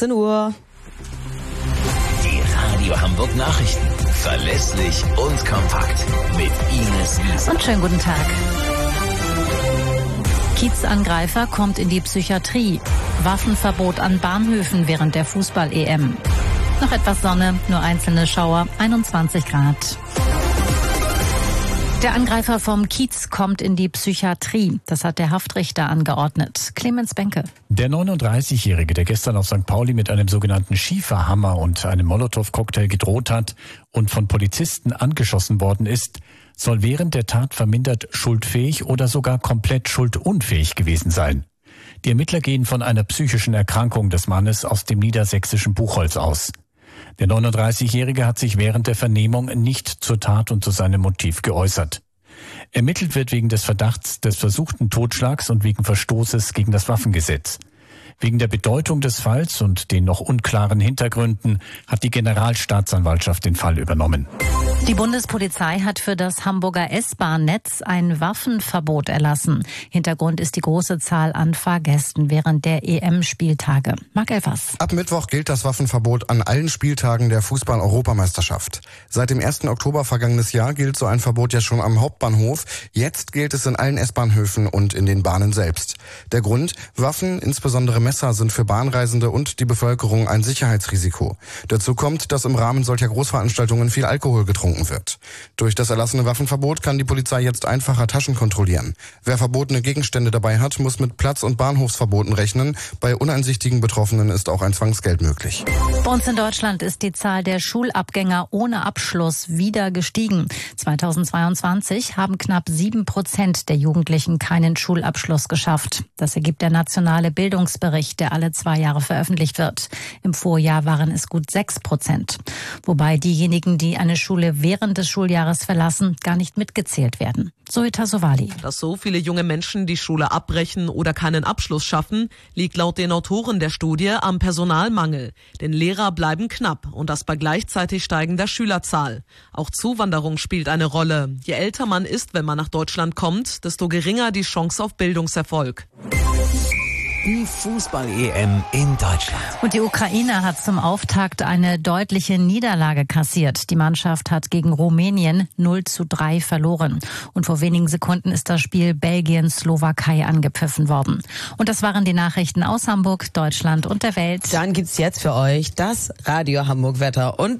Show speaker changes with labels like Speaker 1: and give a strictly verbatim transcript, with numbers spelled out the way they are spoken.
Speaker 1: achtzehn Uhr.
Speaker 2: Die Radio Hamburg Nachrichten. Verlässlich und kompakt. Mit Ines Wiese.
Speaker 3: Und schönen guten Tag. Kiezangreifer kommt in die Psychiatrie. Waffenverbot an Bahnhöfen während der Fußball-E M. Noch etwas Sonne, nur einzelne Schauer, einundzwanzig Grad. Der Angreifer vom Kiez kommt in die Psychiatrie. Das hat der Haftrichter angeordnet. Clemens Benke.
Speaker 4: Der neununddreißigjährige, der gestern auf Sankt Pauli mit einem sogenannten Schieferhammer und einem Molotow-Cocktail gedroht hat und von Polizisten angeschossen worden ist, soll während der Tat vermindert schuldfähig oder sogar komplett schuldunfähig gewesen sein. Die Ermittler gehen von einer psychischen Erkrankung des Mannes aus dem niedersächsischen Buchholz aus. Der neununddreißigjährige hat sich während der Vernehmung nicht zur Tat und zu seinem Motiv geäußert. Ermittelt wird wegen des Verdachts des versuchten Totschlags und wegen Verstoßes gegen das Waffengesetz. Wegen der Bedeutung des Falls und den noch unklaren Hintergründen hat die Generalstaatsanwaltschaft den Fall übernommen.
Speaker 3: Die Bundespolizei hat für das Hamburger S-Bahn-Netz ein Waffenverbot erlassen. Hintergrund ist die große Zahl an Fahrgästen während der E M-Spieltage. Marc Elfers.
Speaker 5: Ab Mittwoch gilt das Waffenverbot an allen Spieltagen der Fußball-Europameisterschaft. Seit dem ersten Oktober vergangenes Jahr gilt so ein Verbot ja schon am Hauptbahnhof. Jetzt gilt es in allen S-Bahnhöfen und in den Bahnen selbst. Der Grund? Waffen, insbesondere Messer, sind für Bahnreisende und die Bevölkerung ein Sicherheitsrisiko. Dazu kommt, dass im Rahmen solcher Großveranstaltungen viel Alkohol getrunken wird. Durch das erlassene Waffenverbot kann die Polizei jetzt einfacher Taschen kontrollieren. Wer verbotene Gegenstände dabei hat, muss mit Platz- und Bahnhofsverboten rechnen. Bei uneinsichtigen Betroffenen ist auch ein Zwangsgeld möglich.
Speaker 3: Bei uns in Deutschland ist die Zahl der Schulabgänger ohne Abschluss wieder gestiegen. zweitausendzweiundzwanzig haben knapp sieben Prozent der Jugendlichen keinen Schulabschluss geschafft. Das ergibt der nationale Bildungsbericht, der alle zwei Jahre veröffentlicht wird. Im Vorjahr waren es gut sechs Prozent. Wobei diejenigen, die eine Schule während des Schuljahres verlassen, gar nicht mitgezählt werden. Zoita Sowali.
Speaker 6: Dass so viele junge Menschen die Schule abbrechen oder keinen Abschluss schaffen, liegt laut den Autoren der Studie am Personalmangel. Denn Lehrer bleiben knapp und das bei gleichzeitig steigender Schülerzahl. Auch Zuwanderung spielt eine Rolle. Je älter man ist, wenn man nach Deutschland kommt, desto geringer die Chance auf Bildungserfolg.
Speaker 2: Die Fußball-E M in Deutschland.
Speaker 3: Und die Ukraine hat zum Auftakt eine deutliche Niederlage kassiert. Die Mannschaft hat gegen Rumänien null zu drei verloren. Und vor wenigen Sekunden ist das Spiel Belgien-Slowakei angepfiffen worden. Und das waren die Nachrichten aus Hamburg, Deutschland und der Welt.
Speaker 1: Dann gibt's jetzt für euch das Radio Hamburg Wetter und